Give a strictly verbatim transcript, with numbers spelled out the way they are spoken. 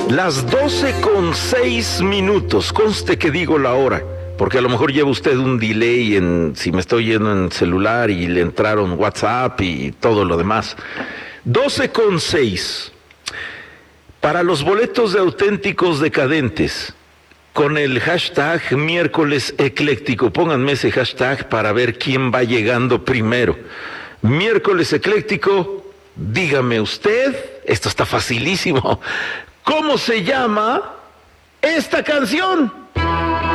Las doce con seis minutos, conste que digo la hora, porque a lo mejor lleva usted un delay en si me estoy yendo en celular y le entraron WhatsApp y todo lo demás. doce con seis. Para los boletos de Auténticos Decadentes, con el hashtag miércoles ecléctico, pónganme ese hashtag para ver quién va llegando primero. Miércoles ecléctico, dígame usted, esto está facilísimo, ¿cómo se llama esta canción?